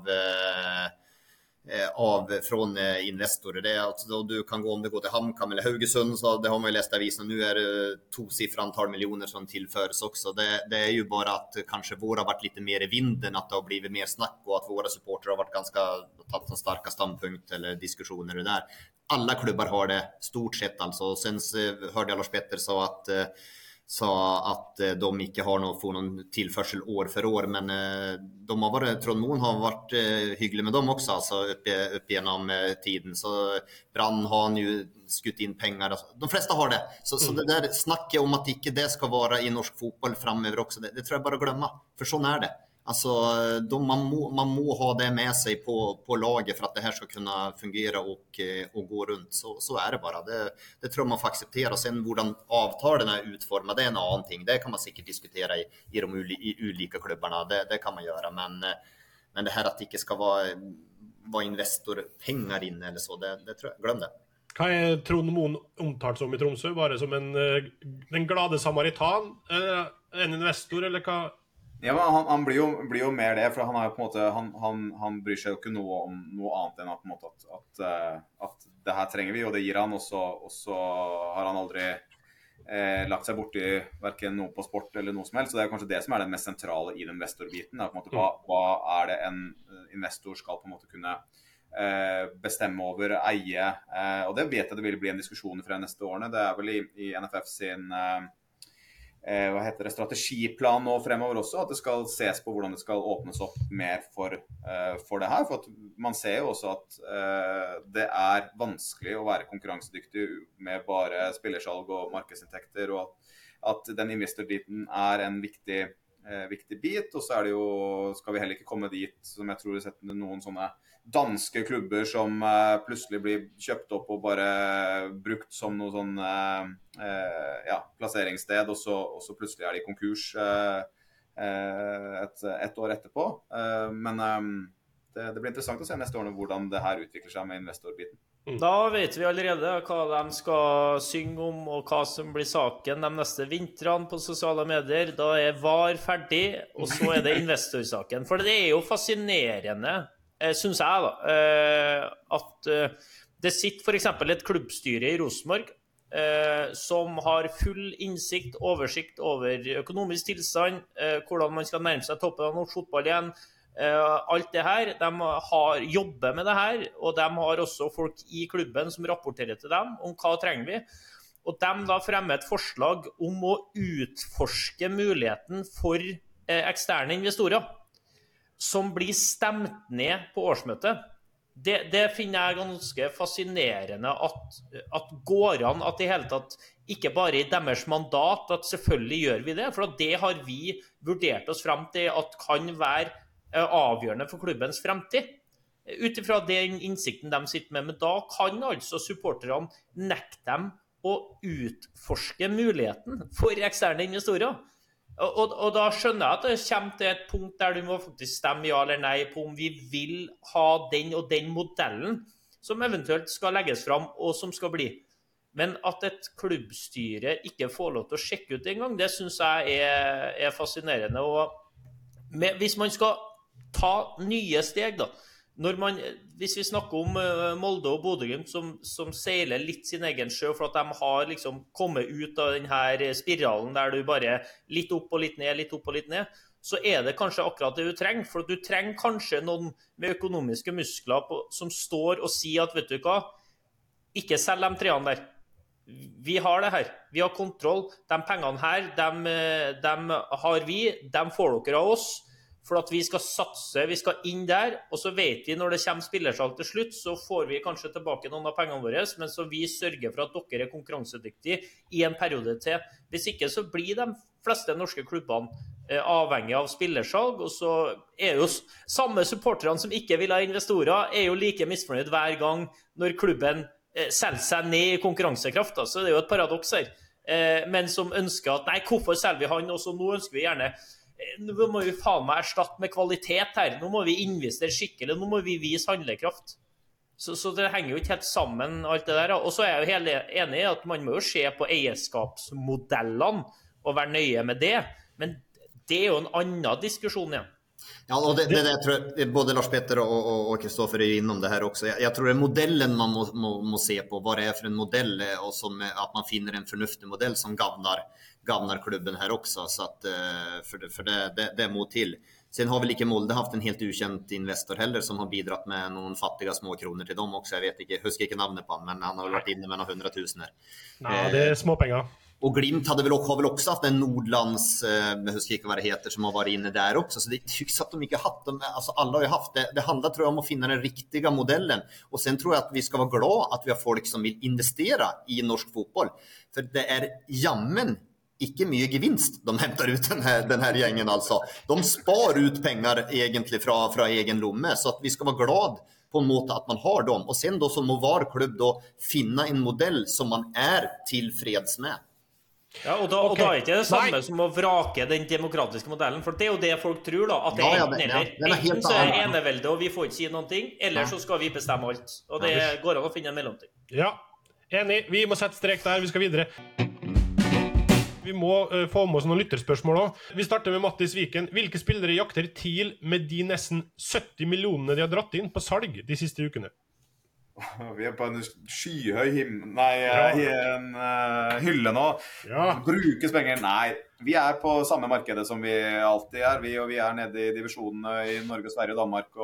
från investorer. Det alltså, du kan gå om det går till HamKam eller Haugesund, så det har man ju läst i avisen. Nu det 2-siffrigt antal miljoner som tillförs också. Det ju bara att kanske våra har varit lite mer i vinden, att det har blivit mer snack och att våra supporter har varit ganska tagit en starka standpunkt eller diskussioner och där. Alla klubbar har det stort sett alltså. Sen hörde jag Lars Petter sa att de inte har får någon tillförsel år för år, men de har varit, Trondheim har varit hygglig med dem också alltså upp genom tiden, så Brann har ju skutt in pengar, de flesta har det, så det där snacket om att inte det ska vara i norsk fotboll framöver också, det tror jag bara glömma, för sån det. Alltså man må ha det med sig på laget för att det här ska kunna fungera och gå runt, så det bara. Det tror man får acceptera. Sen hur avtalen är utformade, det en annan ting. Det kan man säkert diskutera i de olika klubbarna. Det kan man göra, men det här att det inte ska vara investorpengar inne eller så, det tror jag, glöm det. Hva Trond Moen omtalt som i Tromsø? Bare som den glade samaritan? En investor, eller hva? Ja, men han blir jo mer det, for han er jo på en måte, han bryr seg jo ikke noe om noe annet enn at, på en måte, at det her trenger vi, og det gir han, og så har han aldri lagt seg bort i hverken noe på sport eller noe som helst, så det kanskje det som det mest sentrale i den investorbiten, på en måte, hva det en investor skal på en måte kunne bestemme over, eie, og det vet jeg det vil bli en diskusjon for de neste årene. Det vel i NFF sin hva heter det, strategiplan nå fremover også, at det skal ses på hvordan det skal åpnes opp mer for det her, for at man ser jo også at det vanskelig å være konkurransedyktig med bare spillersalg og markedsinntekter, og at den investorbiten en viktig bit, og så det jo, skal vi heller ikke komme dit, som jeg tror vi setter noen sånne danske klubber som plutselig blir kjøpt opp og bare brukt som noe sånn plasseringssted, og så plutselig de konkurs et år etterpå. Men det blir interessant å se neste årene hvordan det her utvikler seg med investorbiten. Da vet vi allerede hva de skal synge om, og hva som blir saken de neste vintrene på sosiale medier. Da VAR ferdig, og så det investorsaken. For det jo fascinerende, synes jeg da, at det sitter for eksempel et klubbstyre i Rosenborg som har full innsikt, oversikt over økonomisk tilstand, hvordan man skal nærme seg toppen av norsk fotball igjen, alt det her. De jobber med det her, og de har også folk i klubben som rapporterer til dem om hva trenger vi. Og de da fremmer et forslag om å utforske muligheten for eksterne investorer, som blir stemt ned på årsmøtet. Det finner jeg ganske fascinerende at går an at i hele tatt, ikke bare i deres mandat, at selvfølgelig gjør vi det, for at det har vi vurdert oss frem til at kan være avgjørende for klubbens fremtid. Utifra den innsikten de sitter med, men da kan altså supporterne nekte dem å utforske muligheten for eksterne investorer. Og da skjønner jeg at det kommer til et punkt der du må faktisk stemme ja eller nei på om vi vil ha den og den modellen som eventuelt skal legges fram og som skal bli. Men at et klubbstyre ikke får lov til å sjekke ut en gang, det synes jeg fascinerende. Og hvis man skal ta nye steg da, hvis vi snakker om Molde og Bodø/Glimt som seiler litt sin egen sjø for at de har liksom kommet ut av denne spiralen der du bare litt opp og litt ned, litt opp og litt ned, så det kanskje akkurat det du trenger, for du trenger kanskje noen med økonomiske muskler som står og sier at vet du hva, ikke selg de treene der. Vi har det her, vi har kontroll, de pengene her, de har vi, de får dere av oss. for at vi skal satse, vi skal inn der, og så vet vi når det kommer spillersalg til slutt, så får vi kanskje tilbake noen av pengene våre, men så vi sørger for at dere konkurransedyktige i en periode til. Hvis ikke så blir de fleste norske klubbene avhengig av spillersalg, og så jo samme supporterne som ikke vil ha investorer, jo like misfornøyd hver gang når klubben selger seg ned i konkurransekraft, så det jo et paradoks her. Men som ønsker at, nei, hvorfor selger vi han, og så nå ønsker vi gjerne nå må vi faen meg erstatte med kvalitet her, nå må vi investere skikkelig, nå må vi vise handlekraft. Så det henger jo ikke helt sammen alt det der, og så jeg jo helt enig i at man må jo se på eierskapsmodellene og være nøye med det, men det jo en annen diskusjon igjen. Ja, och det tror jag både Lars Petter och Kristoffer är innom det här också. Jag tror det är modellen man må se på, vad det är för en modell och som att man finner en förnuftig modell som gagnar klubben här också, så att för det må till. Sen har väl ikke Molde haft en helt ukänd investor heller som har bidratt med någon fattiga små kronor till dem också. Jag vet inte, husker inte namnet på han, men han har varit inne med några 100 000. Ja, det är småpengar. Och Glimt har väl också haft en Nordlands, jag husker inte vad det heter, som har varit inne där också. Så det tycks att de inte har haft dem, alltså alla har ju haft det. Det handlar tror jag om att finna den riktiga modellen. Och sen tror jag att vi ska vara glada att vi har folk som vill investera i norsk fotboll. För det är jammen ikke mye gevinst de hämtar ut den här gängen alltså. De spar ut pengar egentligen från egen lomme, så att vi ska vara glad på en måte att man har dem. Och sen då som må var klubb då finna en modell som man är tillfreds med. Ja, og da er ikke det samme som å vrake den demokratiske modellen, for det jo det folk tror da, at det enten så enevelde, og vi får ikke si noen ting, eller så skal vi bestemme alt, og det går an å finne en mellomting. Ja, enig, vi må sette strek der, vi skal videre. Vi må få med oss noen lytterspørsmål også. Vi starter med Mattis Viken. Hvilke spillere jakter TIL med de nesten 70 millionene de har dratt inn på salg de siste ukene? Vi på en skyhøy en hylle nå. Brukes penger? Nei, vi på samme markedet som vi alltid vi nede i divisjonene i Norge, Sverige og Danmark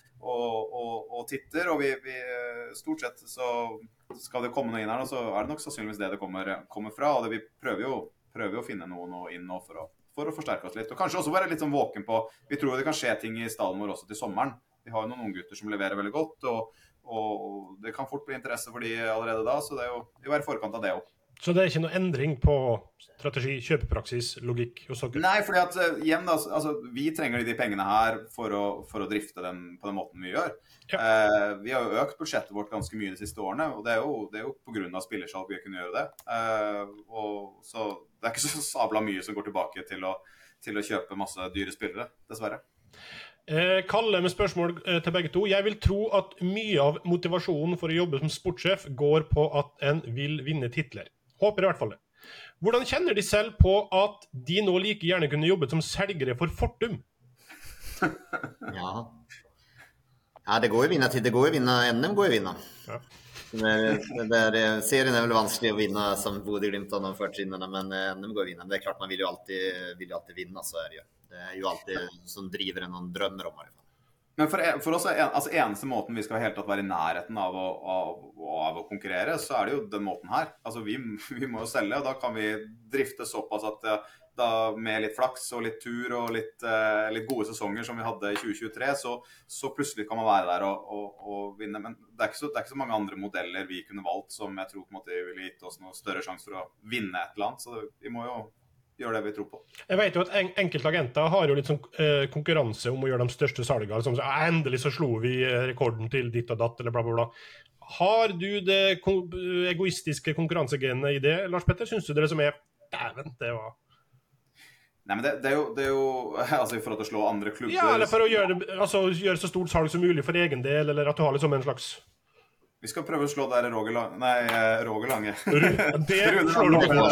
og titter, og vi stort sett så skal det komme noe inn her, og så det nok sannsynligvis det kommer fra, og vi prøver jo å finne noe inn nå for å forsterke oss litt, og kanskje også være litt sånn våken på, vi tror det kan skje ting i stallen vår også til sommeren. Vi har jo noen unge gutter som leverer veldig godt, og det kan fort bli interesse for de allerede da, så det jo å være i forkant av det også. Så det ikke noe endring på strategi, kjøpepraksis, logikk og sånt? Nei, fordi at igjen da, altså, vi trenger de pengene her for å drifte den på den måten vi gjør. Vi har jo økt budsjettet vårt ganske mye de siste årene, og det jo på grunn av spillersalg vi kunne gjøre det. Og så det ikke så sabla mye som går tilbake til å kjøpe masse dyre spillere, dessverre. Kalle med spørsmål til begge to. Jeg vil tro at mye av motivasjonen for å jobbe som sportssjef går på at en vil vinne titler. Håper i hvert fall det. Hvordan kjenner de selv på at de nå like gjerne kunne jobbet som selgere for Fortum? Ja, det går jo vinna til. Det går jo vinna, NM går jo vinna. Ja. Serien vel vanskelig å vinne som Bodø/Glimt av de førtrinnene, men NM går vinna. Det klart man vil jo alltid vinne, så det jo. Det jo alltid som driver en noen drømmer om. Men for oss altså eneste måten vi skal helt tatt være i nærheten av å konkurrere, så det jo den måten her. Altså vi må jo selge, og da kan vi drifte såpass at da med litt flaks og litt tur og litt gode sesonger som vi hadde i 2023, så plutselig kan man være der og vinne. Men det ikke så mange andre modeller vi kunne valgt som jeg tror på en måte ville gitt oss noe større sjanse for å vinne et eller annet, så vi må jo gjør det vi tror på. Jeg vet jo at enkelte agenter har jo litt sånn konkurranse om å gjøre de største salgene, som så, endelig så slo vi rekorden til ditt og datt, eller bla bla bla. Har du det egoistiske konkurransegenet i det, Lars Petter? Synes du det som dæven, det var... Nei, men det jo altså for at å slå andre klubber... Ja, eller for å gjøre så stort salg som mulig for egen del, eller at du har liksom en slags... Vi skal prøve å slå der Roger Lange. Det slår du på.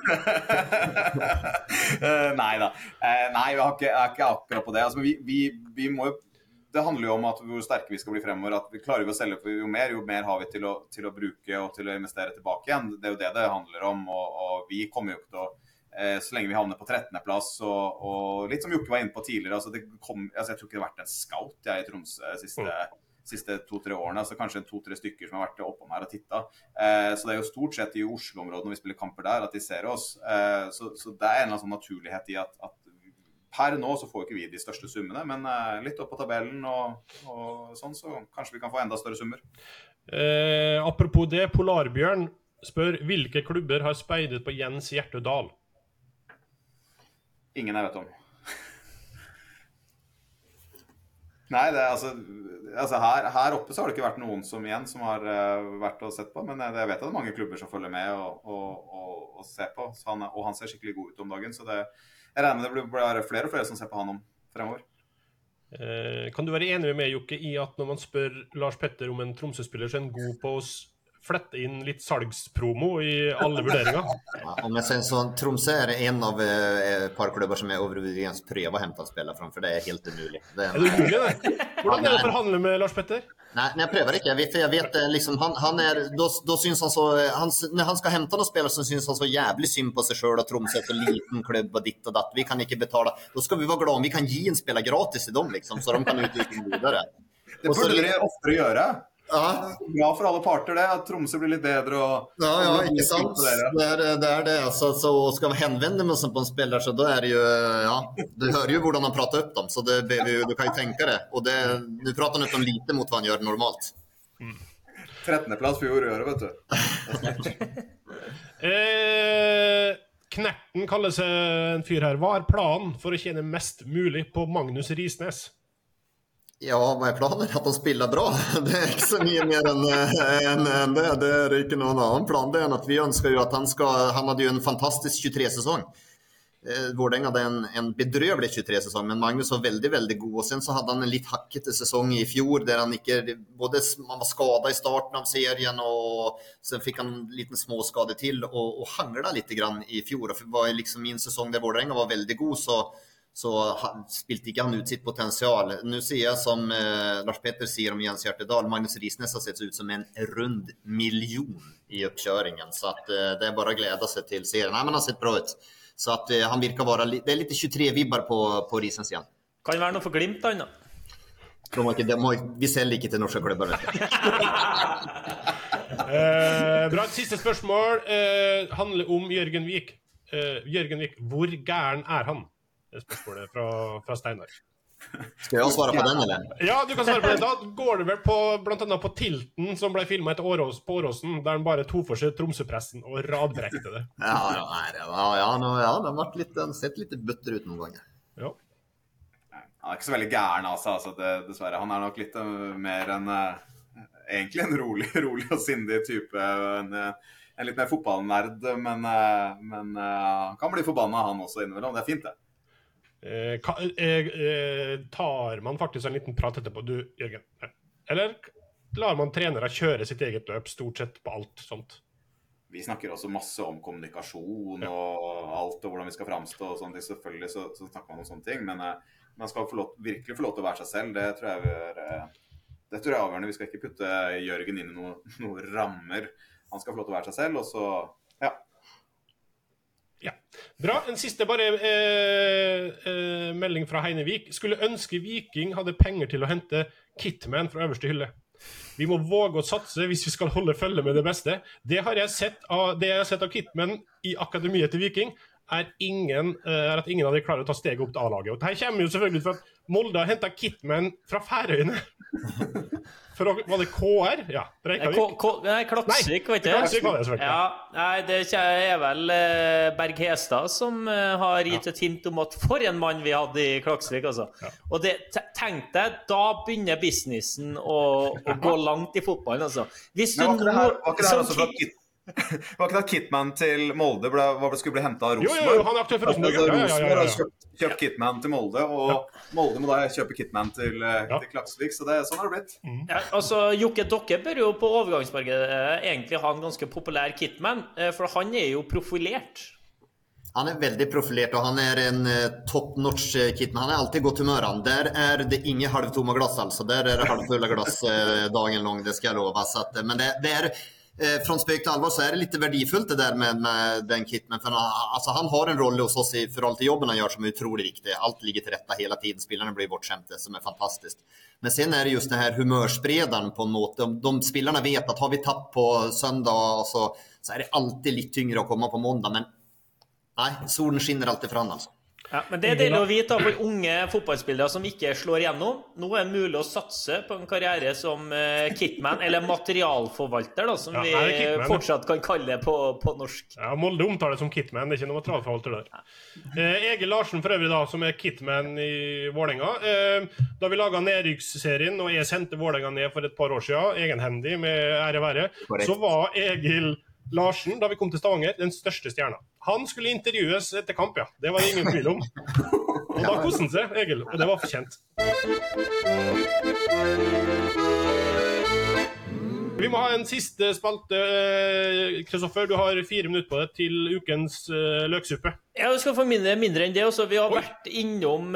Neida. Nei, vi har ikke akkurat på det. Altså, vi må jo... Det handler jo om at hvor sterke vi skal bli fremover, at vi klarer å selge, for jo mer har vi til å bruke og til å investere tilbake igjen. Det jo det handler om, og vi kommer jo ikke til å... Så lenge vi havner på 13. plass, og litt som Jokke var inne på tidligere, jeg tror ikke det har vært en scout i Tromsø siste 2-3 årene, altså kanskje 2-3 stykker som har vært oppe her og tittet. Så det jo stort sett i Oslo-området når vi spiller kamper der, at de ser oss. Så det en eller annen sånn naturlighet i at per nå så får ikke vi de største summene, men litt opp på tabellen og sånn, så kanskje vi kan få enda større summer. Apropos det, Polarbjørn spør, hvilke klubber har speidet på Jens Hjertedal? Ingen jeg vet om. Nei, det altså her oppe så har det ikke vært noen som har vært og sett på, men jeg vet at det er mange klubber som følger med og ser på, så han ser skikkelig god ut om dagen, så jeg regner med det blir flere og flere som ser på han om fremover. Kan du være enig med meg, Jokke, i at når man spør Lars Petter om en Tromsø-spiller, så er han god på å flette inn litt salgspromo i alle vurderinger? Ja, om jeg sier sånn, Tromsø en av et par klubber som overvurdens prøver å hente spillere fram, for det helt umulig. Det det umulig, det? Hvordan det å forhandle med Lars Petter? Nei, jeg prøver ikke. Jeg vet liksom, da syns han så, når han skal hente noen spillere, så syns han så jævlig synd på seg selv, og Tromsø så liten klubb og ditt og datt. Vi kan ikke betale. Da skal vi være glad om vi kan gi en spiller gratis til dem, liksom, så de kan utvikle videre. Det burde dere oftere gjøre. Ja. Bra for alle parter det, at Tromsø blir litt bedre ja, ikke sant? Det det. Så skal vi henvende med på en spiller, så da det jo, ja, du hører jo hvordan han prater opp dem, så du kan jo tenke det. Og nu prater han om lite mot hva han gjør normalt. 13. plass for året, vet du. Knerten kaller seg en fyr her. Hva planen for å tjene mest mulig på Magnus Risnes? Ja, hva planen? At han spiller bra. Det ikke så mye mer enn det. Det ikke noen annen plan. Det at vi ønsker jo at han hadde jo en fantastisk 23-sesong. Vårdeng hadde en bedrøvelig 23-sesong, men Magnus var veldig, veldig god. Og sen så hadde han en litt hakkete sesong i fjor, der han ikke, man var skadet i starten av serien, og sen fikk han en liten småskade til, og hanglet litt grann i fjor. Og det var liksom min sesong der Vårdeng var veldig god, så spilte ikke han ut sitt potensial. Nu ser jeg som Lars Petter sier om Jens Hjertedal, Magnus Risnes har sett ut som en rund million i oppkjøringen, så at det bare å glede seg til serien. Nei, men han har sett bra ut. Så att han virker vara det litt 23-vibbar på Risens igjen. Kan være noe for Glimt da. Vi selger ikke til norske klubber. Bra, siste spørsmål handler om Jørgen Vik. Jørgen Vik, hvor gæren han? Det spørsmålet fra Steinar. Skal jeg svare på den, eller? Ja, du kan svare på det. Da går det vel på, blant annet på Tilten, som ble filmet på Åråsen, der han bare tog for seg Tromsøpressen og radbrekte det. Den sett litt bøtter ut noen ganger. Ja. Han ikke så veldig gæren, altså dessverre. Han nok litt mer enn egentlig en rolig og sindig type, en litt mer fotballnerd, men han kan bli forbannet han også innimellom. Det fint, det. Tar man faktisk en liten prat etterpå, du, Jørgen? Eller lar man trenere kjøre sitt eget løp stort sett på alt sånt? Vi snakker også masse om kommunikasjon og alt, og hvordan vi skal fremstå og sånt. Selvfølgelig så snakker man om sånne ting, men man skal virkelig få lov til å være seg selv. Det tror jeg er avgjørende. Vi skal ikke putte Jørgen inn i noen rammer. Han skal få lov til å være seg selv, og så, ja. Ja, bra. En siste bare melding fra Heinevik. Skulle ønske Viking hadde penger til å hente Kitman fra øverste hylle. Vi må våge å satse hvis vi skal holde følge med det beste. Det jeg har sett av Kitman i akademiet til Viking, at ingen av de klarer å ta steget opp til A-laget. Og det her kommer jo selvfølgelig ut for at Molde har hentet Kitman fra Færøyene. Var det KR? Ja, Reykjavik. Nei, Klaksvik, vet du. Klaksvik var det, selvfølgelig. Ja, nei, det er vel Berg Hestad som har gitt et hint om at for en mann vi hadde i Klaksvik, altså. Ja. Og tenk deg, da begynner businessen å gå langt i fotballen, altså. Hvis du var ikke det Kitman til Molde skulle bli hentet av Rosenborg? Jo, han er aktuell for Rosenborg. Rosenborg har kjøpt Kitman til Molde, og Molde må da kjøpe Kitman til Klaksvik, så sånn har det blitt. Ja, altså, Jokke, dere bør jo på overgangsmarkedet egentlig ha en ganske populær Kitman, for han er jo profilert. Han er veldig profilert, og han er en top-notch Kitman. Han er alltid godt humør. Der det ingen halvtomme glass, altså. Der det halvfulla glass dagen lång, det skal jeg love. Men det från spøk til alvor så det litt verdifullt det der med den Kitman, for altså, han har en rolle hos oss i forhold til jobben han gjør som utrolig viktig. Alt ligger til rette hele tiden, spillerne blir bortskjemte, som fantastisk. Men sen det just det her humørsprederen på en måte. De spillerne vet at har vi tatt på søndag, så det alltid litt tyngre å komme på måndag, men nei, solen skinner alltid for han, altså. Ja, men det deilig å vite for unge fotballspillere som ikke slår gjennom. Nå det mulig å satse på en karriere som kitman, eller materialforvalter, da, som vi kitman, fortsatt kan kalle det på norsk. Ja, Molde omtaler det som kitman, det ikke noe materialforvalter der. Egil Larsen for øvrig da, som kitman i Vålerenga. Da vi laget nedrykksserien, og jeg sendte Vålerenga ned for et par år siden, egenhendig med ære være, så var Egil Larsen, da vi kom til Stavanger, den største stjerna. Han skulle intervjues etter kamp, ja. Det var det ingen tvil om. Og da koste han seg, Egil, og det var fortjent. Vi må ha en siste spalte, Kristoffer. Du har 4 minutter på det til ukens løksuppe. Ja, du skal få mindre enn det også. Vi har vært innom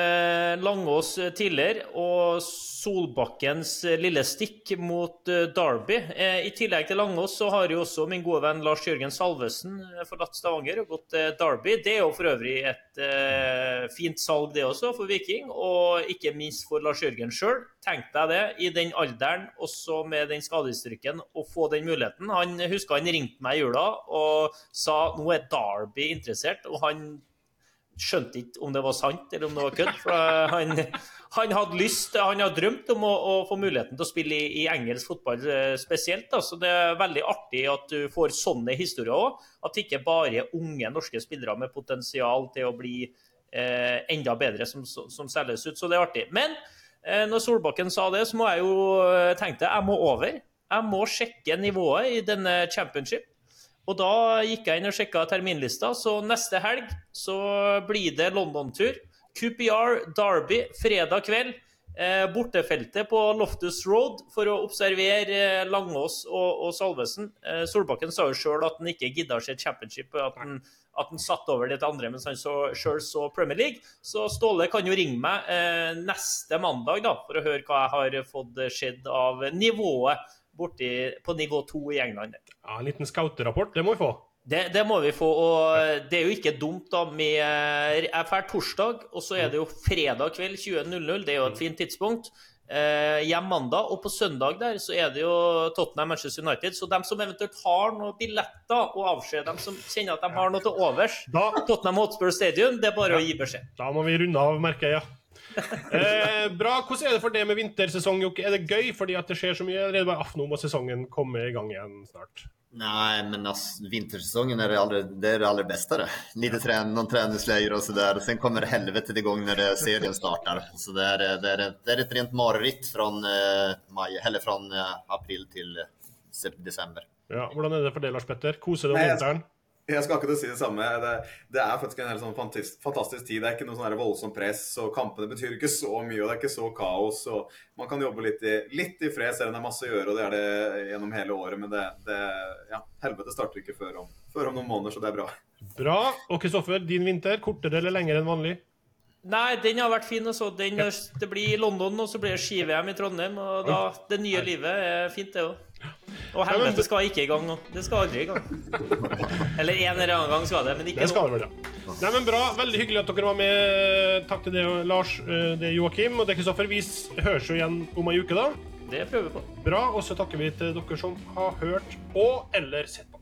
Langås tidligere, og Solbakkens lille stikk mot Derby. I tillegg til Langås så har jo også min gode venn Lars Jørgen Salvesen forlatt Stavanger og gått til Derby. Det jo for øvrig et fint salg det også for Viking, og ikke minst for Lars Jørgen selv. Tenk deg det, i den alderen, også med den skadestrykken, å få den muligheten. Han husker han ringte meg i jula og sa, nå Derby interessert, og han skjønte ikke om det var sant eller om det var kødd, for han hadde lyst, han hadde drømt om å få muligheten til å spille i engelsk fotball spesielt, da. Så det veldig artig at du får sånne historier også, at ikke bare unge norske spillere med potensial til å bli enda bedre som selges ut, så det artig. Men når Solbakken sa det, så må jeg jo tenke, jeg må over, jeg må sjekke nivået i denne championship. Og da gikk jeg inn og sjekket terminlista, så neste helg så blir det London-tur. QPR, Derby, fredag kveld, bortefeltet på Loftus Road for å observere Langås og Salvesen. Solbakken sa jo selv at han ikke gidder å se championship, at han satt over det til andre, mens han selv så Premier League. Så Ståle kan jo ringe meg neste mandag da, for å høre hva jeg har fått skjedd av nivået borti på nivå 2 i England. Ja, en liten scouterapport, det må vi få. Det må vi få, og det jo ikke dumt da med, jeg fer torsdag, og så det jo fredag kveld 20.00, det jo et fint tidspunkt, hjem mandag, og på søndag der så det jo Tottenham Manchester United, så de som eventuelt har noen billetter og avskjed, de som kjenner at de har noe til overs, Tottenham Hotspur Stadium, det bare å gi beskjed. Da må vi runde av, merker jeg, ja. Bra, hvordan det for det med vintersesong, Jokke? Det gøy fordi at det skjer så mye, eller bare nå må sesongen komme i gang igjen snart? Nej, men alltså, vintersäsongen det allra bästa det. Lite någon träningsläger och så där. Sen kommer helvetet igång när serien startar. Så det är ett rent mareritt från maj eller från april till december. Ja, hvordan det for det, Lars Petter? Koser du om vinteren? Jeg skal akkurat si det samme. Det faktisk en helt sånn fantastisk tid. Det ikke noe sånn voldsom press, og kampene betyr ikke så mye, og det ikke så kaos, og man kan jobbe litt i fred, selv om det masse å gjøre, og det det gjennom hele året, men helvete starter ikke før om noen måneder, så det bra. Bra. Og Kristoffer, din vinter, kortere eller lenger enn vanlig? Nei, den har vært fin også. Det blir London, og så blir det ski-VM i Trondheim, og da, det nye livet fint det også. Og helvete skal ikke i gang nå. Det skal aldri i gang. Eller en eller annen gang skal det, men ikke det skal det vel, ja. Nei, men bra. Veldig hyggelig at dere var med. Takk til det, Lars, det Joakim, og det Kristoffer. Vi høres jo igjen om en uke da. Det prøver vi på. Bra, og så takker vi til dere som har hørt og eller sett på.